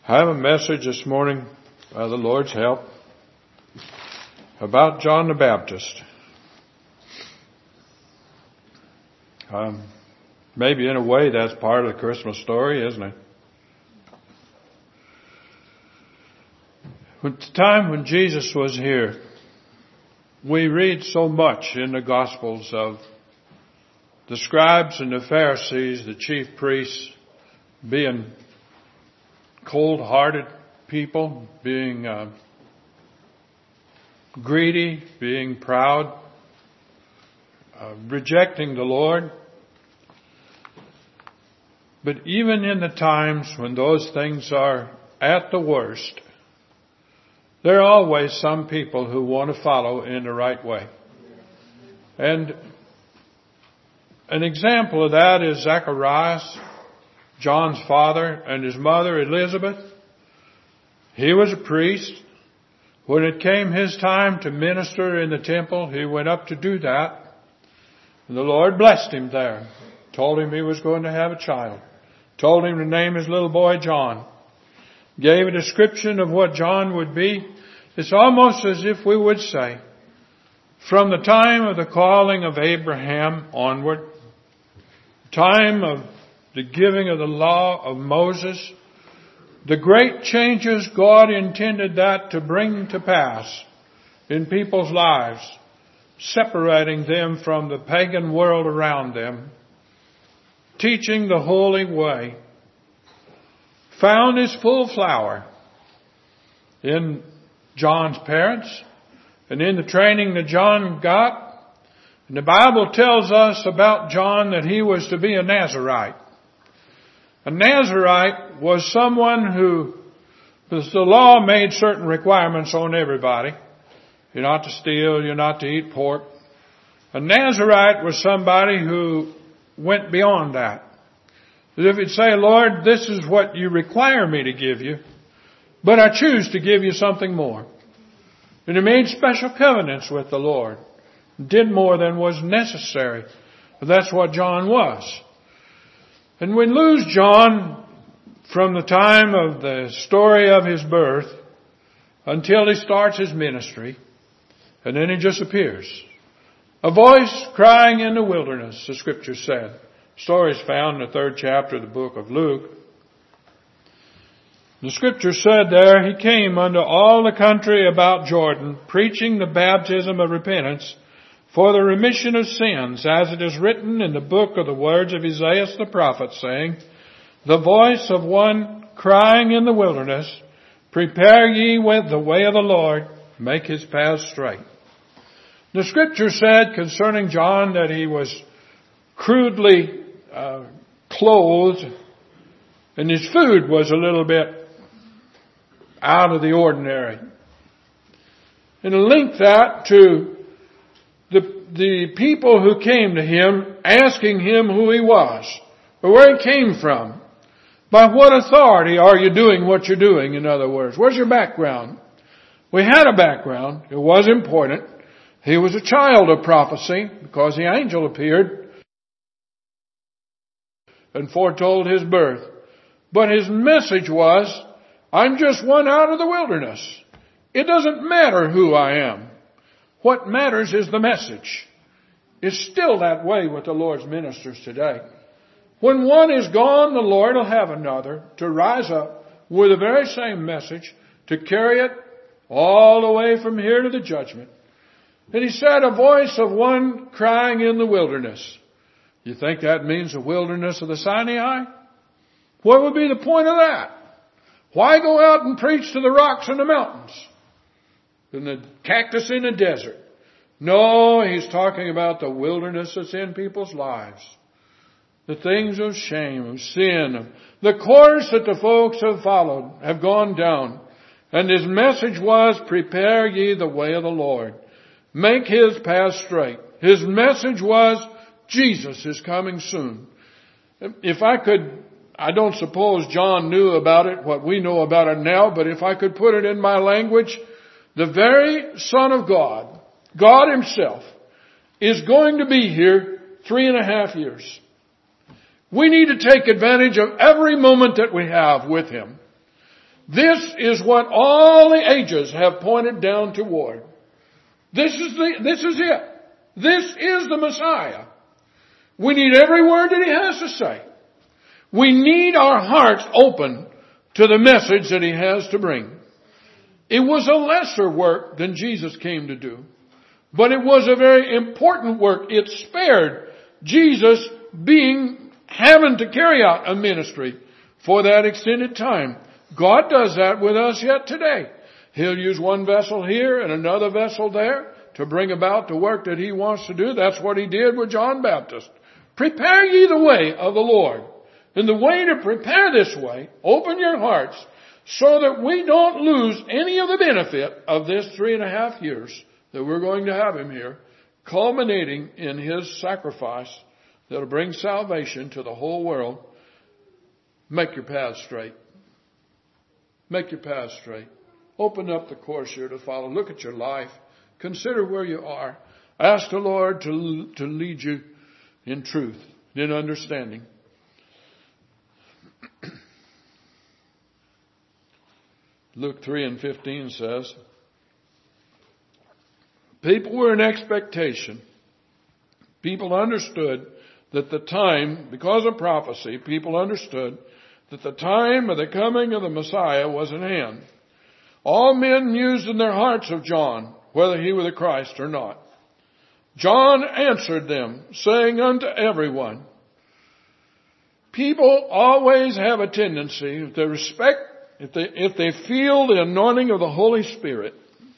I have a message this morning, by the Lord's help, about John the Baptist. Maybe in a way that's part of the Christmas story, isn't it? At the time when Jesus was here, we read so much in the Gospels of the scribes and the Pharisees, the chief priests, being cold-hearted people, being greedy, being proud, rejecting the Lord. But even in the times when those things are at the worst, there are always some people who want to follow in the right way. And an example of that is Zacharias, John's father, and his mother Elizabeth. He was a priest. When it came his time to minister in the temple, he went up to do that. And the Lord blessed him there. Told him he was going to have a child. Told him to name his little boy John. Gave a description of what John would be. It's almost as if we would say, from the time of the calling of Abraham onward, time of the giving of the law of Moses, the great changes God intended that to bring to pass in people's lives, separating them from the pagan world around them, teaching the holy way, found its full flower in John's parents and in the training that John got. And the Bible tells us about John that he was to be a Nazirite. A Nazirite was someone who, because the law made certain requirements on everybody. You're not to steal, you're not to eat pork. A Nazirite was somebody who went beyond that. As if he'd say, Lord, this is what you require me to give you, but I choose to give you something more. And he made special covenants with the Lord. Did more than was necessary. That's what John was. And we lose John from the time of the story of his birth until he starts his ministry, and then he disappears. A voice crying in the wilderness, the scripture said. The story is found in the 3rd chapter of the book of Luke. The scripture said there, he came unto all the country about Jordan, preaching the baptism of repentance for the remission of sins, as it is written in the book of the words of Isaiah the prophet, saying, the voice of one crying in the wilderness, prepare ye the way of the Lord, make his paths straight. The scripture said concerning John that he was crudely clothed, and his food was a little bit out of the ordinary. And link that to the people who came to him asking him who he was, or where he came from. By what authority are you doing what you're doing, in other words? Where's your background? We had a background. It was important. He was a child of prophecy because the angel appeared and foretold his birth. But his message was, I'm just one out of the wilderness. It doesn't matter who I am. What matters is the message. It's still that way with the Lord's ministers today. When one is gone, the Lord will have another to rise up with the very same message to carry it all the way from here to the judgment. And he said, a voice of one crying in the wilderness. You think that means the wilderness of the Sinai? What would be the point of that? Why go out and preach to the rocks and the mountains and the cactus in the desert? No, he's talking about the wilderness that's in people's lives. The things of shame, of sin, the course that the folks have followed, have gone down. And his message was, prepare ye the way of the Lord. Make his path straight. His message was, Jesus is coming soon. If I could, I don't suppose John knew about it, what we know about it now, but if I could put it in my language, the very Son of God, God himself, is going to be here 3.5 years. We need to take advantage of every moment that we have with him. This is what all the ages have pointed down toward. This is it. This is the Messiah. We need every word that He has to say. We need our hearts open to the message that He has to bring. It was a lesser work than Jesus came to do. But it was a very important work. It spared Jesus having to carry out a ministry for that extended time. God does that with us yet today. He'll use one vessel here and another vessel there to bring about the work that He wants to do. That's what He did with John Baptist. Prepare ye the way of the Lord. And the way to prepare this way, open your hearts so that we don't lose any of the benefit of this 3.5 years that we're going to have Him here, culminating in His sacrifice that'll bring salvation to the whole world. Make your path straight. Make your path straight. Open up the course here to follow. Look at your life. Consider where you are. Ask the Lord to lead you in truth, in understanding. Luke 3:15 says, people were in expectation. People understood that the time, because of prophecy, people understood that the time of the coming of the Messiah was at hand. All men mused in their hearts of John, whether he were the Christ or not. John answered them, saying unto everyone, people always have a tendency, if they feel the anointing of the Holy Spirit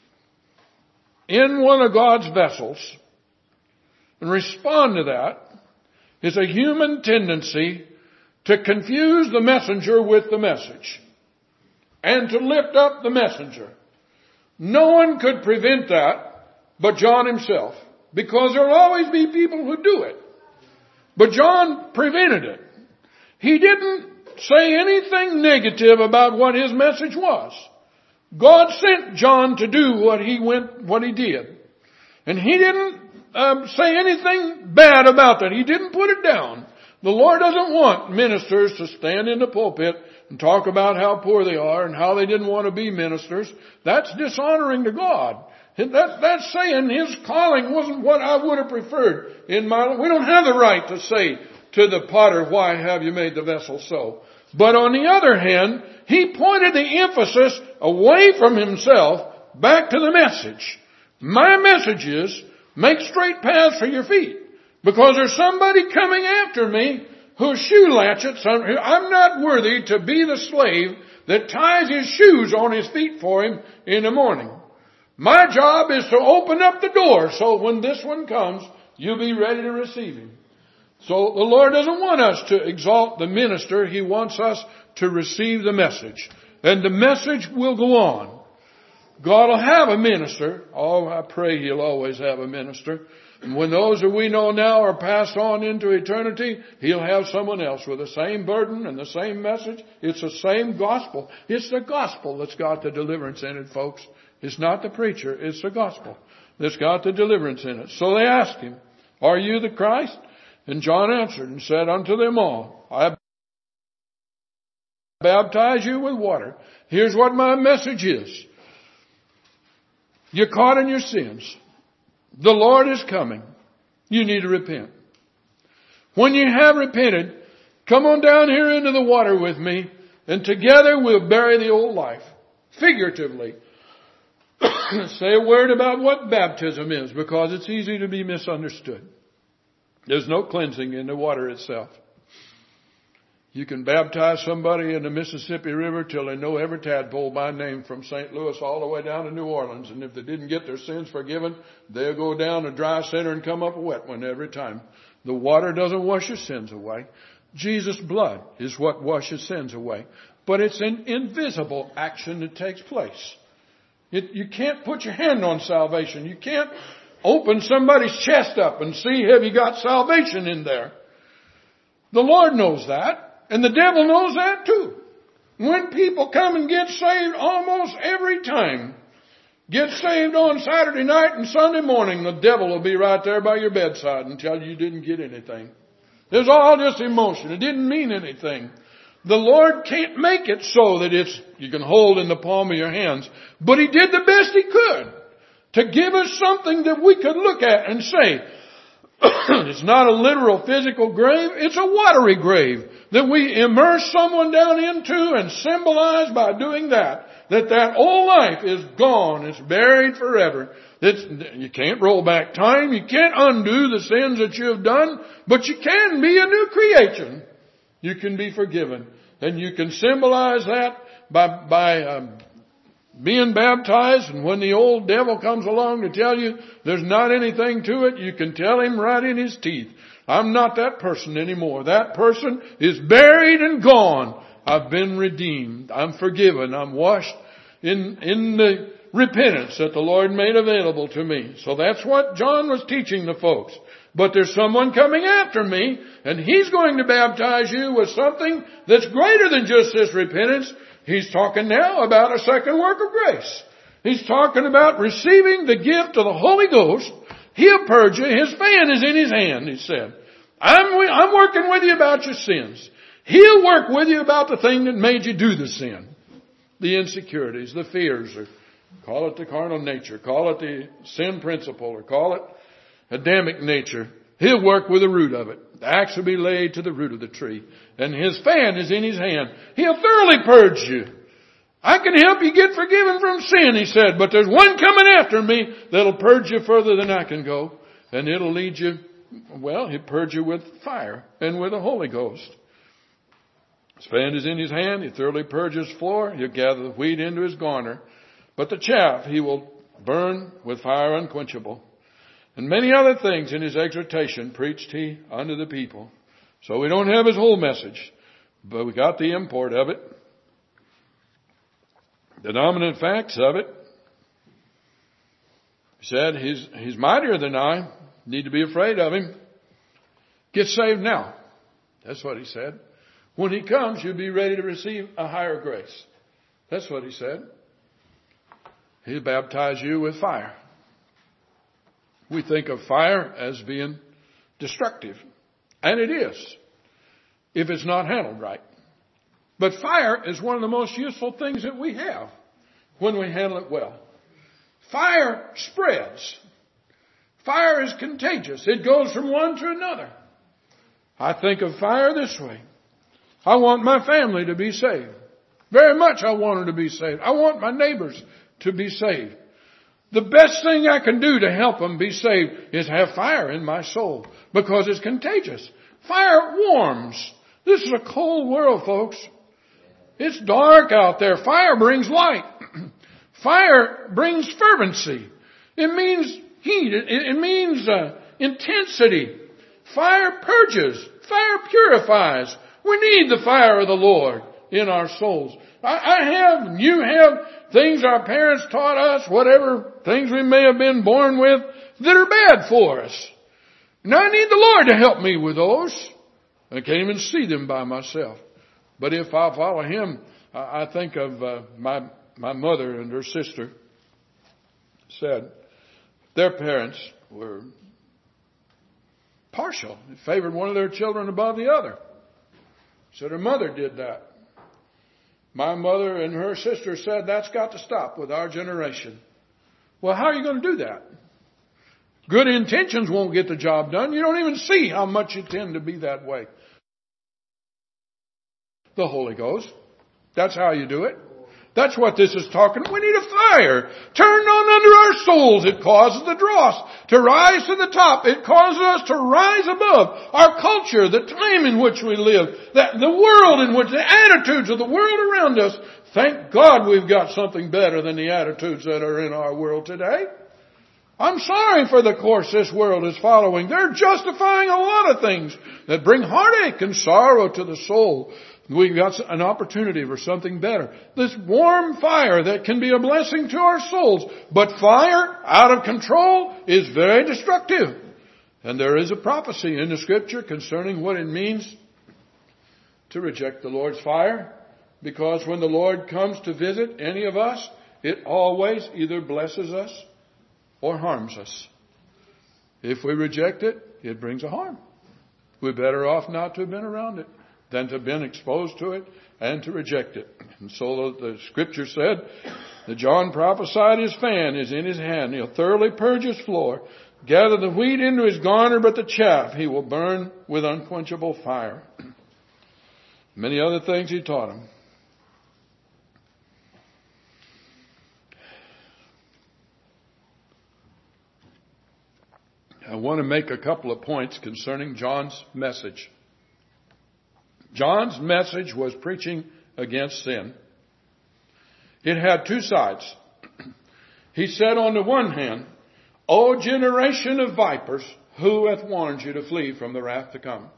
in one of God's vessels and respond to that, it's a human tendency to confuse the messenger with the message and to lift up the messenger. No one could prevent that but John himself, because there will always be people who do it. But John prevented it. He didn't say anything negative about what his message was. God sent John to do what he did. And he didn't say anything bad about that. He didn't put it down. The Lord doesn't want ministers to stand in the pulpit and talk about how poor they are and how they didn't want to be ministers. That's dishonoring to God. That's saying His calling wasn't what I would have preferred in my life. We don't have the right to say to the potter, why have you made the vessel so? But on the other hand, He pointed the emphasis away from Himself back to the message. My message is, make straight paths for your feet. Because there's somebody coming after me whose shoe latchets, I'm not worthy to be the slave that ties his shoes on his feet for him in the morning. My job is to open up the door so when this one comes, you'll be ready to receive him. So the Lord doesn't want us to exalt the minister. He wants us to receive the message. And the message will go on. God will have a minister. Oh, I pray He'll always have a minister. And when those that we know now are passed on into eternity, He'll have someone else with the same burden and the same message. It's the same gospel. It's the gospel that's got the deliverance in it, folks. It's not the preacher. It's the gospel that's got the deliverance in it. So they asked Him, are you the Christ? And John answered and said unto them all, I baptize you with water. Here's what my message is. You're caught in your sins. The Lord is coming. You need to repent. When you have repented, come on down here into the water with me, and together we'll bury the old life. Figuratively. Say a word about what baptism is, because it's easy to be misunderstood. There's no cleansing in the water itself. You can baptize somebody in the Mississippi River till they know every tadpole by name from St. Louis all the way down to New Orleans. And if they didn't get their sins forgiven, they'll go down a dry center and come up a wet one every time. The water doesn't wash your sins away. Jesus' blood is what washes sins away. But it's an invisible action that takes place. You can't put your hand on salvation. You can't open somebody's chest up and see, have you got salvation in there? The Lord knows that. And the devil knows that too. When people come and get saved almost every time, get saved on Saturday night and Sunday morning, the devil will be right there by your bedside and tell you didn't get anything. It was all just emotion. It didn't mean anything. The Lord can't make it so that you can hold in the palm of your hands. But He did the best He could to give us something that we could look at and say, it's not a literal physical grave, it's a watery grave that we immerse someone down into and symbolize by doing that old life is gone, it's buried forever. You can't roll back time, you can't undo the sins that you have done, but you can be a new creation. You can be forgiven. And you can symbolize that by being baptized, and when the old devil comes along to tell you there's not anything to it, you can tell him right in his teeth, I'm not that person anymore. That person is buried and gone. I've been redeemed. I'm forgiven. I'm washed in the repentance that the Lord made available to me. So that's what John was teaching the folks. But there's someone coming after me, and He's going to baptize you with something that's greater than just this repentance. He's talking now about a second work of grace. He's talking about receiving the gift of the Holy Ghost. He'll purge you. His fan is in His hand, He said. I'm working with you about your sins. He'll work with you about the thing that made you do the sin. The insecurities, the fears, or call it the carnal nature, call it the sin principle, or call it Adamic nature. He'll work with the root of it. The axe will be laid to the root of the tree. And His fan is in His hand. He'll thoroughly purge you. I can help you get forgiven from sin, He said, but there's one coming after me that'll purge you further than I can go. And it'll lead you, He'll purge you with fire and with the Holy Ghost. His fan is in His hand. He thoroughly purges the floor. He'll gather the wheat into His garner. But the chaff He will burn with fire unquenchable. And many other things in His exhortation preached He unto the people. So we don't have His whole message, but we got the import of it. The dominant facts of it. He said, He's mightier than I. Need to be afraid of Him. Get saved now. That's what He said. When He comes, you'll be ready to receive a higher grace. That's what He said. He'll baptize you with fire. We think of fire as being destructive. And it is, if it's not handled right. But fire is one of the most useful things that we have when we handle it well. Fire spreads. Fire is contagious. It goes from one to another. I think of fire this way. I want my family to be saved. Very much I want them to be saved. I want my neighbors to be saved. The best thing I can do to help them be saved is have fire in my soul, because it's contagious. Fire warms. This is a cold world, folks. It's dark out there. Fire brings light. Fire brings fervency. It means heat. It means intensity. Fire purges. Fire purifies. We need the fire of the Lord in our souls. I have, and you have, things our parents taught us, whatever things we may have been born with, that are bad for us. And I need the Lord to help me with those. I can't even see them by myself. But if I follow Him, I think of my mother and her sister said their parents were partial. They favored one of their children above the other. So their mother did that. My mother and her sister said that's got to stop with our generation. Well, how are you going to do that? Good intentions won't get the job done. You don't even see how much you tend to be that way. The Holy Ghost. That's how you do it. That's what this is talking about. We need a fire turned on under our souls. It causes the dross to rise to the top. It causes us to rise above our culture, the time in which we live, the world in which, the attitudes of the world around us. Thank God we've got something better than the attitudes that are in our world today. I'm sorry for the course this world is following. They're justifying a lot of things that bring heartache and sorrow to the soul. We've got an opportunity for something better. This warm fire that can be a blessing to our souls. But fire out of control is very destructive. And there is a prophecy in the Scripture concerning what it means to reject the Lord's fire. Because when the Lord comes to visit any of us, it always either blesses us or harms us. If we reject it, it brings a harm. We're better off not to have been around it. than to have been exposed to it and to reject it. And so the scripture said that John prophesied his fan is in his hand. He'll thoroughly purge his floor, gather the wheat into his garner, but the chaff he will burn with unquenchable fire. Many other things he taught him. I want to make a couple of points concerning John's message. John's message was preaching against sin. It had two sides. He said on the one hand, O generation of vipers, who hath warned you to flee from the wrath to come?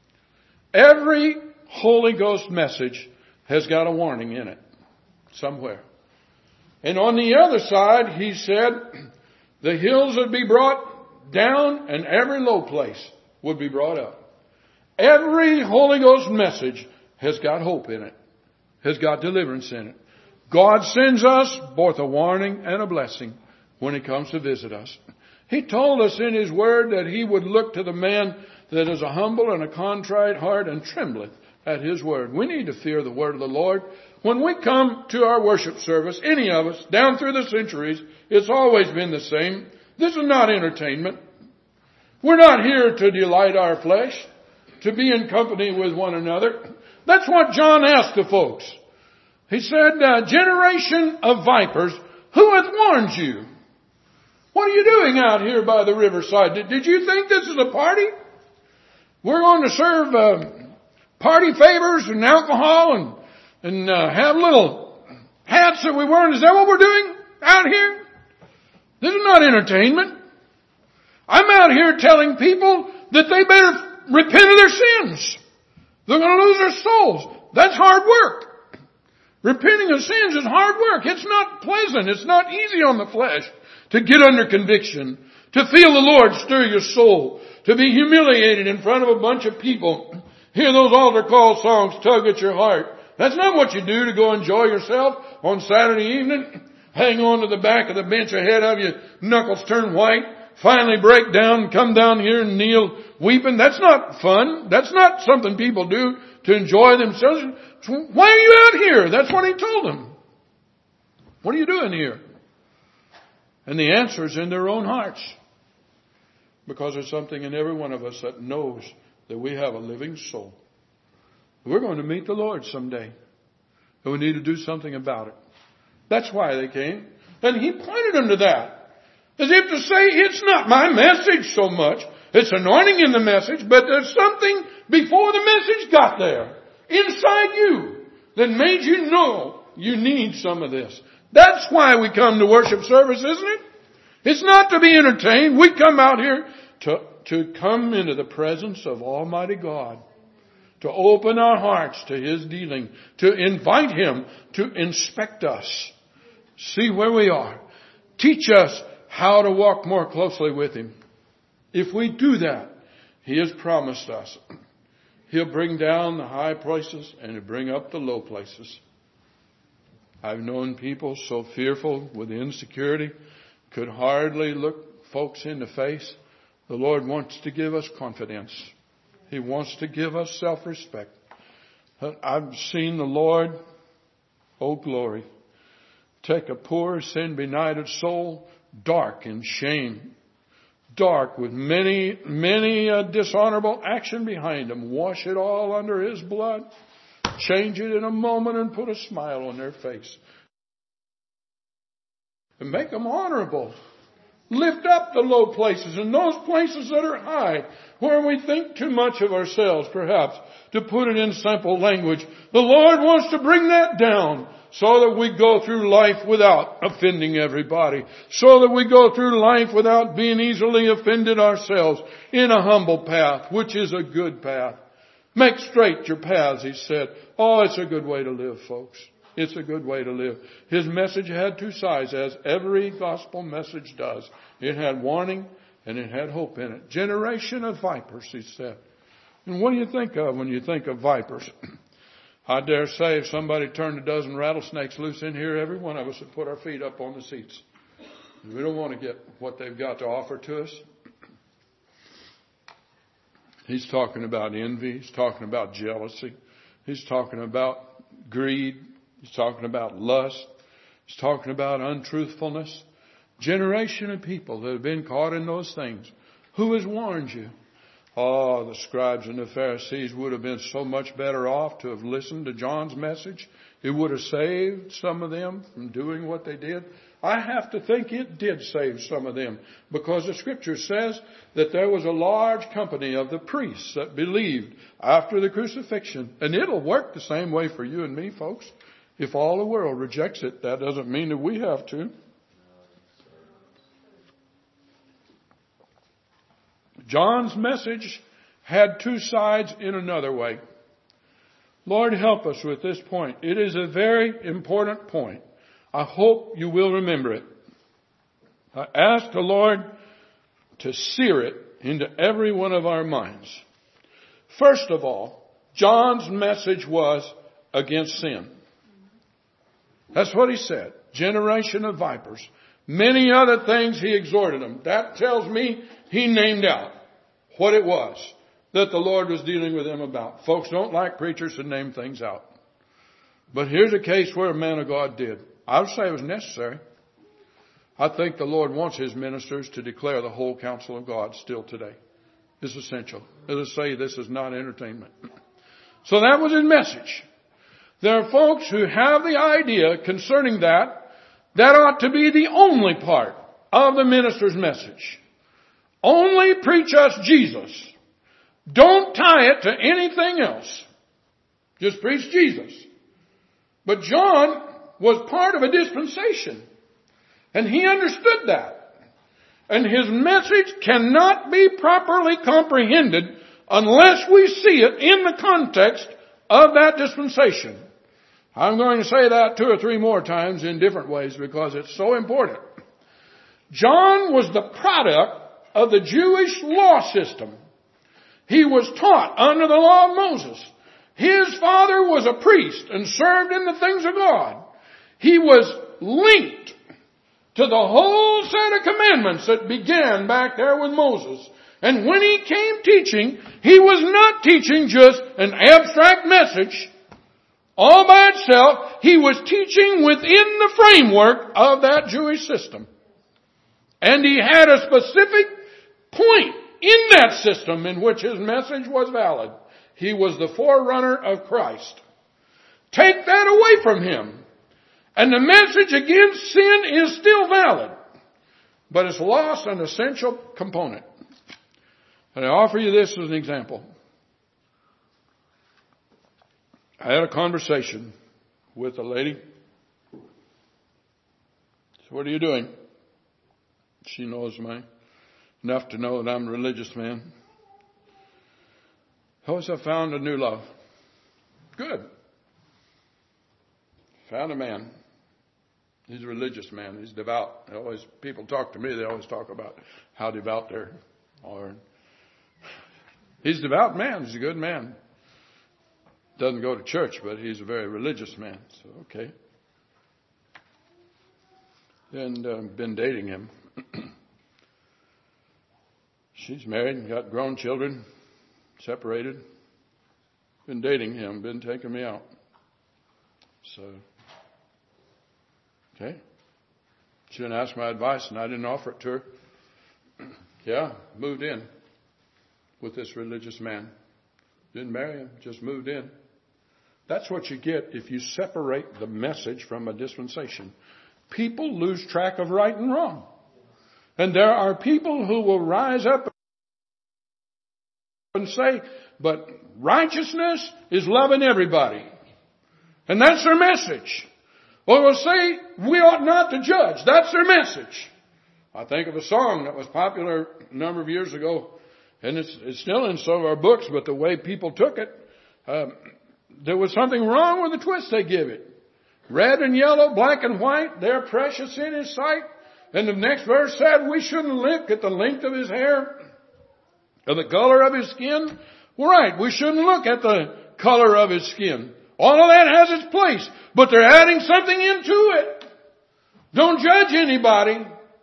Every Holy Ghost message has got a warning in it somewhere. And on the other side, he said, the hills would be brought down and every low place would be brought up. Every Holy Ghost message has got hope in it, has got deliverance in it. God sends us both a warning and a blessing when He comes to visit us. He told us in His Word that He would look to the man that is a humble and a contrite heart and trembleth at His Word. We need to fear the Word of the Lord. When we come to our worship service, any of us, down through the centuries, it's always been the same. This is not entertainment. We're not here to delight our flesh, to be in company with one another. That's what John asked the folks. He said, generation of vipers, who hath warned you? What are you doing out here by the riverside? Did you think this is a party? We're going to serve party favors and alcohol and have little hats that we wear. Is that what we're doing out here? This is not entertainment. I'm out here telling people that they better repent of their sins. They're going to lose their souls. That's hard work. Repenting of sins is hard work. It's not pleasant. It's not easy on the flesh to get under conviction, to feel the Lord stir your soul, to be humiliated in front of a bunch of people, hear those altar call songs tug at your heart. That's not what you do to go enjoy yourself on Saturday evening. Hang on to the back of the bench ahead of you, knuckles turn white, finally break down, come down here and kneel weeping. That's not fun. That's not something people do to enjoy themselves. Why are you out here? That's what He told them. What are you doing here? And the answer is in their own hearts. Because there's something in every one of us that knows that we have a living soul. We're going to meet the Lord someday. And we need to do something about it. That's why they came. And He pointed them to that. As if to say, it's not my message so much. It's anointing in the message, but there's something before the message got there, inside you, that made you know you need some of this. That's why we come to worship service, isn't it? It's not to be entertained. We come out here to come into the presence of Almighty God. To open our hearts to His dealing. To invite Him to inspect us. See where we are. Teach us how to walk more closely with Him. If we do that, He has promised us. He'll bring down the high places and He'll bring up the low places. I've known people so fearful with insecurity, could hardly look folks in the face. The Lord wants to give us confidence. He wants to give us self-respect. I've seen the Lord, oh glory, take a poor sin-benighted soul, dark in shame, dark with many dishonorable action behind him, wash it all under His blood, change it in a moment and put a smile on their face. And make them honorable. Lift up the low places and those places that are high, where we think too much of ourselves, perhaps, to put it in simple language. The Lord wants to bring that down so that we go through life without offending everybody, so that we go through life without being easily offended ourselves, in a humble path, which is a good path. Make straight your paths, He said. Oh, it's a good way to live, folks. It's a good way to live. His message had two sides, as every gospel message does. It had warning and it had hope in it. Generation of vipers, He said. And what do you think of when you think of vipers? I dare say if somebody turned a dozen rattlesnakes loose in here, every one of us would put our feet up on the seats. We don't want to get what they've got to offer to us. He's talking about envy. He's talking about jealousy. He's talking about greed. He's talking about lust. He's talking about untruthfulness. Generation of people that have been caught in those things. Who has warned you? Oh, the scribes and the Pharisees would have been so much better off to have listened to John's message. It would have saved some of them from doing what they did. I have to think it did save some of them, because the scripture says that there was a large company of the priests that believed after the crucifixion. And it'll work the same way for you and me, folks. If all the world rejects it, that doesn't mean that we have to. John's message had two sides in another way. Lord, help us with this point. It is a very important point. I hope you will remember it. I ask the Lord to sear it into every one of our minds. First of all, John's message was against sin. That's what he said. Generation of vipers. Many other things he exhorted them. That tells me he named out what it was that the Lord was dealing with them about. Folks don't like preachers to name things out. But here's a case where a man of God did. I would say it was necessary. I think the Lord wants His ministers to declare the whole counsel of God still today. It's essential. As I say, this is not entertainment. So that was His message. There are folks who have the idea concerning that ought to be the only part of the minister's message. Only preach us Jesus. Don't tie it to anything else. Just preach Jesus. But John was part of a dispensation. And he understood that. And his message cannot be properly comprehended unless we see it in the context of that dispensation. I'm going to say that 2 or 3 more times in different ways because it's so important. John was the product of the Jewish law system. He was taught under the law of Moses. His father was a priest and served in the things of God. He was linked to the whole set of commandments that began back there with Moses. And when he came teaching, he was not teaching just an abstract message all by itself. He was teaching within the framework of that Jewish system. And he had a specific point in that system in which his message was valid. He was the forerunner of Christ. Take that away from him, and the message against sin is still valid, but it's lost an essential component. And I offer you this as an example. I had a conversation with a lady. So what are you doing? She knows me enough to know that I'm a religious man. I found a new love. Good. Found a man. He's a religious man. He's devout. People talk to me, they always talk about how devout they are. He's a devout man. He's a good man. Doesn't go to church, but he's a very religious man. So, okay. And been dating him. She's married and got grown children, separated. Been dating him, been taking me out. So, okay. She didn't ask my advice and I didn't offer it to her. Yeah, moved in with this religious man. Didn't marry him, just moved in. That's what you get if you separate the message from a dispensation. People lose track of right and wrong. And there are people who will rise up and say, but righteousness is loving everybody. And that's their message. Or will say, we ought not to judge. That's their message. I think of a song that was popular a number of years ago, and it's still in some of our books, but the way people took it, there was something wrong with the twist they give it. Red and yellow, black and white, they're precious in His sight. And the next verse said, we shouldn't look at the length of His hair or the color of His skin. Right, we shouldn't look at the color of His skin. All of that has its place, but they're adding something into it. Don't judge anybody.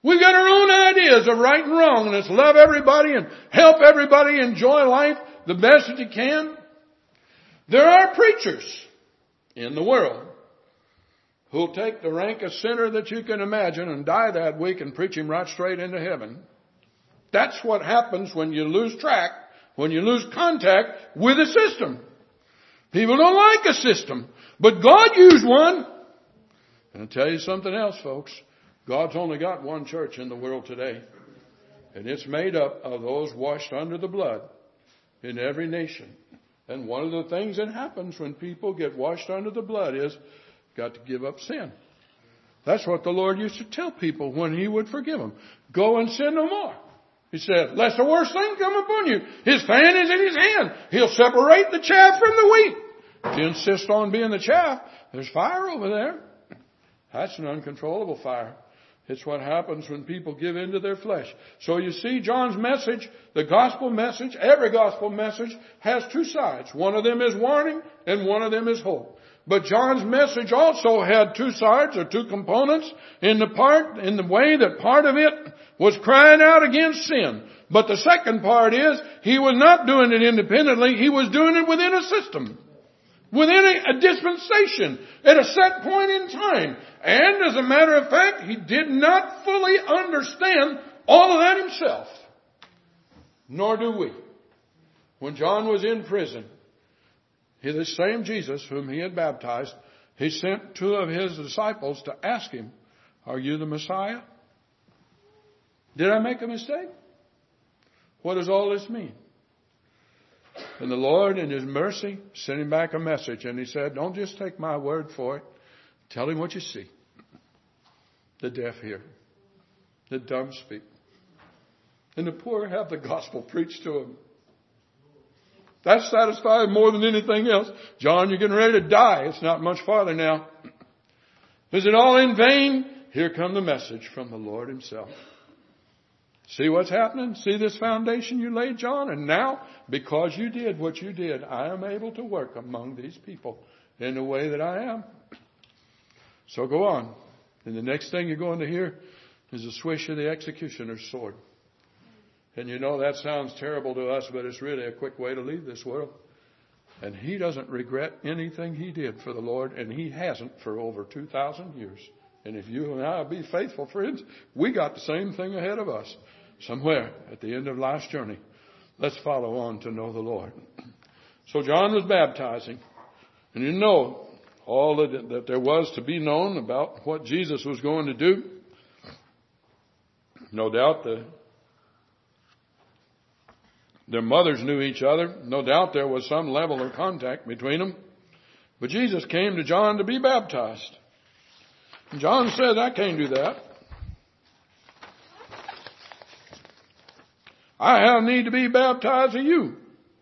We've got our own ideas of right and wrong, and it's love everybody and help everybody enjoy life the best that you can. There are preachers in the world who'll take the rankest sinner that you can imagine and die that week and preach him right straight into heaven. That's what happens when you lose track, when you lose contact with a system. People don't like a system, but God used one. And I'll tell you something else, folks. God's only got one church in the world today. And it's made up of those washed under the blood in every nation. And one of the things that happens when people get washed under the blood is got to give up sin. That's what the Lord used to tell people when He would forgive them. Go and sin no more. He said, lest the worst thing come upon you. His fan is in His hand. He'll separate the chaff from the wheat. If you insist on being the chaff, there's fire over there. That's an uncontrollable fire. It's what happens when people give in to their flesh. So you see, John's message, the gospel message, every gospel message has two sides. One of them is warning and one of them is hope. But John's message also had two sides or two components in the way that part of it was crying out against sin. But the second part is he was not doing it independently. He was doing it within a system, within a dispensation, at a set point in time. And as a matter of fact, he did not fully understand all of that himself. Nor do we. When John was in prison, the same Jesus whom he had baptized, he sent two of his disciples to ask him, are you the Messiah? Did I make a mistake? What does all this mean? And the Lord, in His mercy, sent him back a message. And He said, don't just take my word for it. Tell him what you see. The deaf hear. The dumb speak. And the poor have the gospel preached to them. That satisfies more than anything else. John, you're getting ready to die. It's not much farther now. Is it all in vain? Here come the message from the Lord Himself. See what's happening? See this foundation you laid, John? And now, because you did what you did, I am able to work among these people in the way that I am. So go on. And the next thing you're going to hear is the swish of the executioner's sword. And you know that sounds terrible to us, but it's really a quick way to leave this world. And he doesn't regret anything he did for the Lord, and he hasn't for over 2,000 years. And if you and I be faithful friends, we got the same thing ahead of us somewhere at the end of life's journey. Let's follow on to know the Lord. So John was baptizing, and you know all that there was to be known about what Jesus was going to do. No doubt their mothers knew each other. No doubt there was some level of contact between them. But Jesus came to John to be baptized. And John said, I can't do that. I have need to be baptized of you.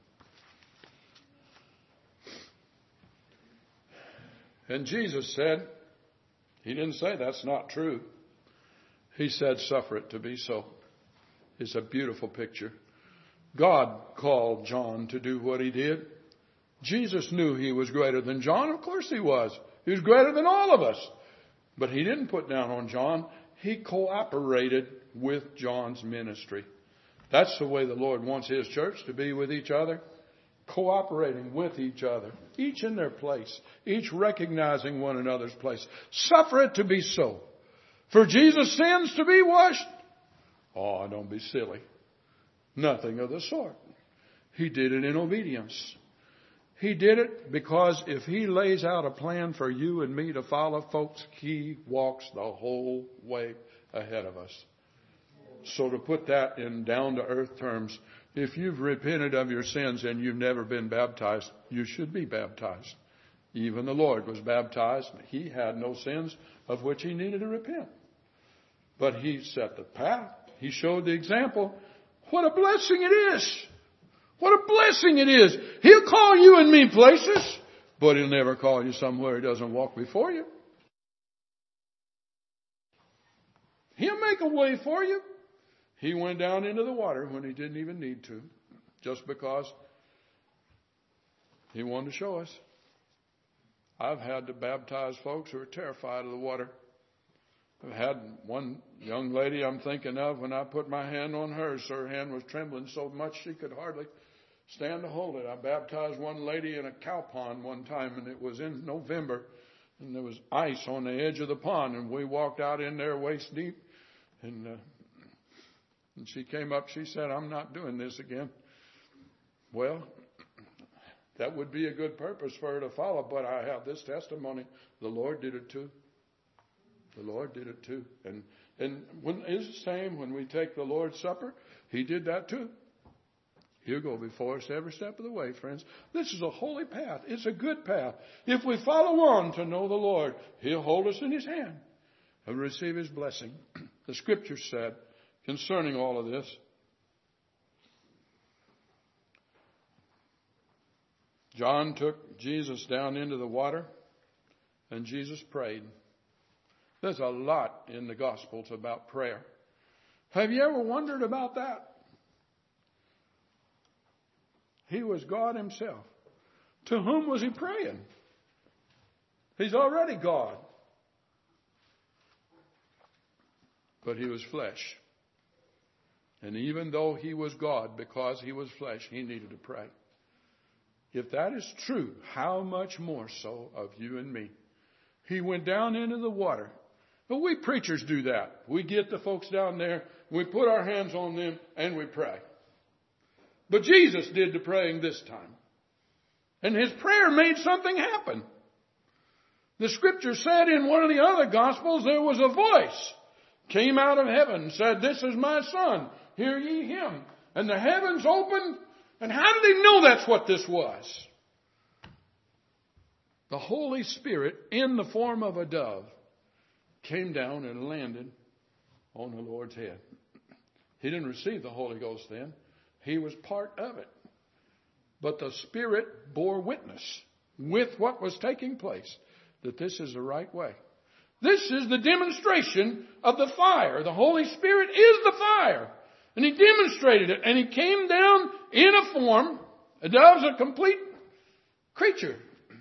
And Jesus said, He didn't say that's not true. He said, suffer it to be so. It's a beautiful picture. God called John to do what He did. Jesus knew He was greater than John. Of course He was. He was greater than all of us. But He didn't put down on John. He cooperated with John's ministry. That's the way the Lord wants His church to be with each other. Cooperating with each other. Each in their place. Each recognizing one another's place. Suffer it to be so. For Jesus' sins to be washed. Oh, don't be silly. Nothing of the sort. He did it in obedience. He did it because if He lays out a plan for you and me to follow, folks, He walks the whole way ahead of us. So to put that in down-to-earth terms, if you've repented of your sins and you've never been baptized, you should be baptized. Even the Lord was baptized. He had no sins of which He needed to repent. But He set the path. He showed the example. What a blessing it is. What a blessing it is. He'll call you and me places, but He'll never call you somewhere He doesn't walk before you. He'll make a way for you. He went down into the water when He didn't even need to, just because He wanted to show us. I've had to baptize folks who are terrified of the water. I've had one young lady I'm thinking of, when I put my hand on hers, her hand was trembling so much she could hardly stand to hold it. I baptized one lady in a cow pond one time, and it was in November, and there was ice on the edge of the pond, and we walked out in there waist deep, and she came up, she said, "I'm not doing this again." Well, that would be a good purpose for her to follow, but I have this testimony. The Lord did it too. The Lord did it too. And when it's the same when we take the Lord's Supper, He did that too. He'll go before us every step of the way, friends. This is a holy path. It's a good path. If we follow on to know the Lord, He'll hold us in His hand and receive His blessing. The Scripture said concerning all of this, John took Jesus down into the water, and Jesus prayed. There's a lot in the Gospels about prayer. Have you ever wondered about that? He was God Himself. To whom was He praying? He's already God. But He was flesh. And even though He was God, because He was flesh, He needed to pray. If that is true, how much more so of you and me? He went down into the water. But we preachers do that. We get the folks down there, we put our hands on them, and we pray. But Jesus did the praying this time. And His prayer made something happen. The Scripture said in one of the other Gospels, there was a voice came out of heaven and said, "This is my Son, hear ye Him." And the heavens opened. And how did He know that's what this was? The Holy Spirit, in the form of a dove, came down and landed on the Lord's head. He didn't receive the Holy Ghost then. He was part of it. But the Spirit bore witness with what was taking place, that this is the right way. This is the demonstration of the fire. The Holy Spirit is the fire. And He demonstrated it. And He came down in a form. A dove's a complete creature.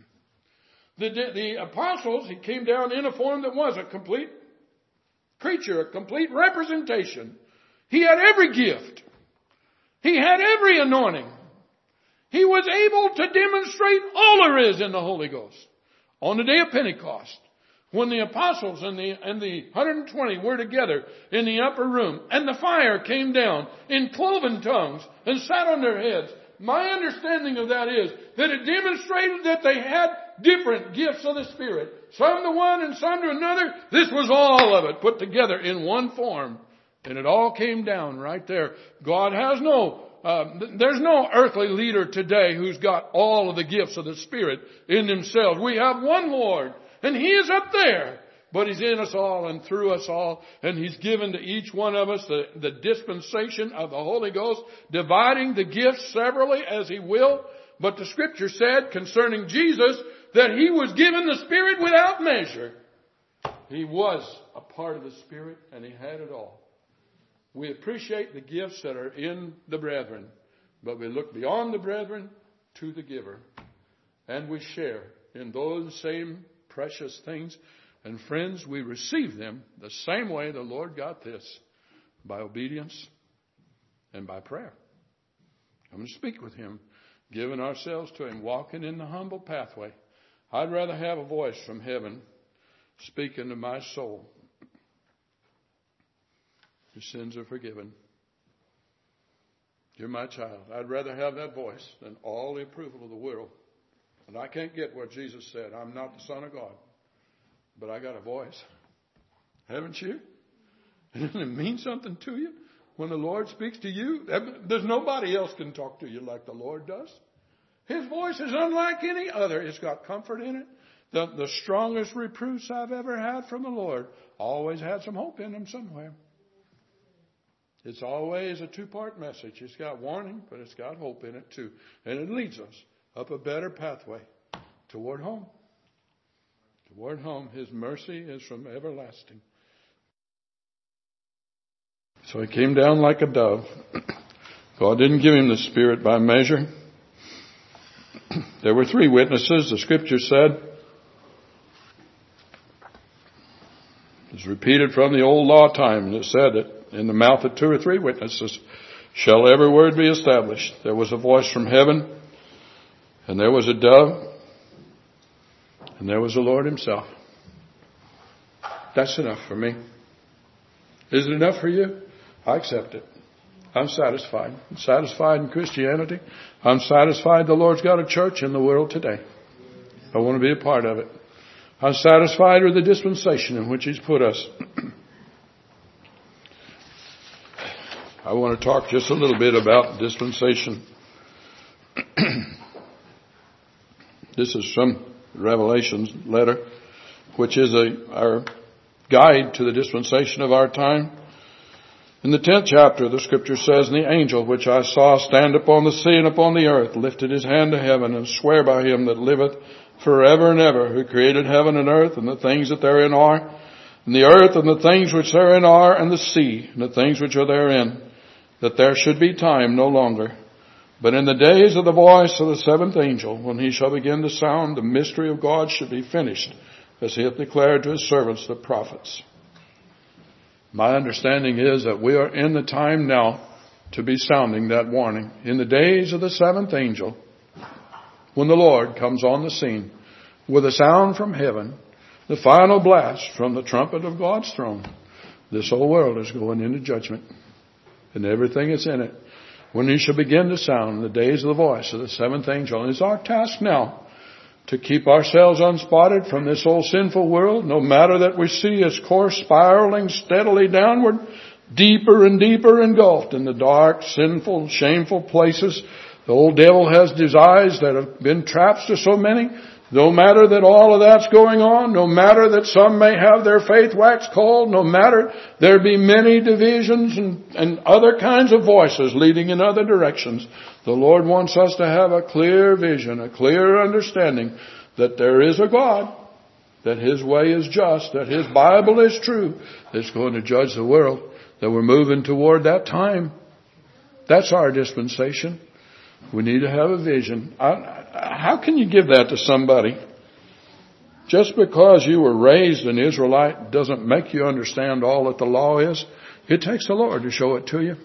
The apostles, He came down in a form that was a complete creature, a complete representation. He had every gift. He had every anointing. He was able to demonstrate all there is in the Holy Ghost. On the day of Pentecost, when the apostles and the 120 were together in the upper room, and the fire came down in cloven tongues and sat on their heads, my understanding of that is that it demonstrated that they had different gifts of the Spirit. Some to one and some to another. This was all of it put together in one form. And it all came down right there. God has there's no earthly leader today who's got all of the gifts of the Spirit in themselves. We have one Lord. And He is up there. But He's in us all and through us all. And He's given to each one of us the dispensation of the Holy Ghost, dividing the gifts severally as He will. But the Scripture said concerning Jesus that He was given the Spirit without measure. He was a part of the Spirit and He had it all. We appreciate the gifts that are in the brethren. But we look beyond the brethren to the giver. And we share in those same precious things. And friends, we receive them the same way the Lord got this, by obedience and by prayer. I'm going to speak with Him, giving ourselves to Him, walking in the humble pathway. I'd rather have a voice from heaven speaking to my soul. Your sins are forgiven. You're my child. I'd rather have that voice than all the approval of the world. And I can't get what Jesus said. I'm not the Son of God. But I got a voice. Haven't you? Doesn't it mean something to you? When the Lord speaks to you, there's nobody else can talk to you like the Lord does. His voice is unlike any other. It's got comfort in it. The strongest reproofs I've ever had from the Lord always had some hope in them somewhere. It's always a two-part message. It's got warning, but it's got hope in it too. And it leads us up a better pathway toward home. Toward home. His mercy is from everlasting. So He came down like a dove. God didn't give Him the Spirit by measure. There were 3 witnesses, the Scripture said. It's repeated from the old law time, and it said that in the mouth of 2 or 3 witnesses shall every word be established. There was a voice from heaven, and there was a dove, and there was the Lord himself. That's enough for me. Is it enough for you? I accept it. I'm satisfied. I'm satisfied in Christianity. I'm satisfied the Lord's got a church in the world today. I want to be a part of it. I'm satisfied with the dispensation in which he's put us. I want to talk just a little bit about dispensation. This is from Revelation's letter, which is our guide to the dispensation of our time. In the 10th chapter, the scripture says, "And the angel which I saw stand upon the sea and upon the earth lifted his hand to heaven and sware by him that liveth forever and ever, who created heaven and earth and the things that therein are, and the earth and the things which therein are, and the sea and the things which are therein, that there should be time no longer. But in the days of the voice of the 7th angel, when he shall begin to sound, the mystery of God should be finished, as he hath declared to his servants the prophets." My understanding is that we are in the time now to be sounding that warning. In the days of the 7th angel, when the Lord comes on the scene with a sound from heaven, the final blast from the trumpet of God's throne, this whole world is going into judgment, and everything that's in it. When he shall begin to sound the days of the voice of the 7th angel, and it's our task now to keep ourselves unspotted from this old sinful world, no matter that we see its course spiraling steadily downward, deeper and deeper engulfed in the dark, sinful, shameful places the old devil has devised that have been traps to so many. No matter that all of that's going on, no matter that some may have their faith wax cold, no matter there be many divisions and other kinds of voices leading in other directions, the Lord wants us to have a clear vision, a clear understanding that there is a God, that his way is just, that his Bible is true, that's going to judge the world, that we're moving toward that time. That's our dispensation. We need to have a vision. How can you give that to somebody? Just because you were raised an Israelite doesn't make you understand all that the law is. It takes the Lord to show it to you.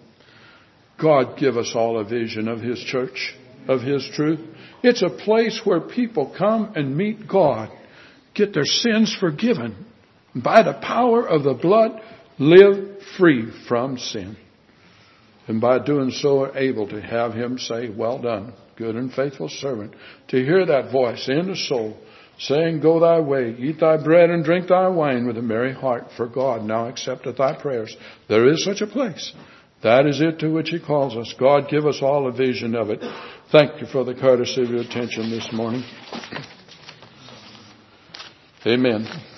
God give us all a vision of his church, of his truth. It's a place where people come and meet God, get their sins forgiven, and by the power of the blood, live free from sin. And by doing so are able to have him say, "Well done, good and faithful servant." To hear that voice in the soul saying, "Go thy way, eat thy bread and drink thy wine with a merry heart, for God now accepteth thy prayers." There is such a place. That is it to which he calls us. God give us all a vision of it. Thank you for the courtesy of your attention this morning. Amen.